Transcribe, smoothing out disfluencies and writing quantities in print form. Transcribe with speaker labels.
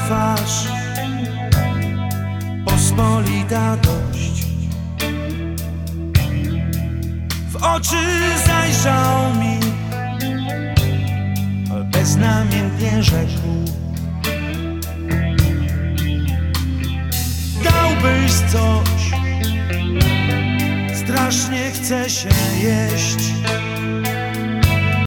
Speaker 1: twarz, pospolita dość. W oczy zajrzał mi, beznamiętnie rzekł: dałbyś coś, strasznie chce się jeść.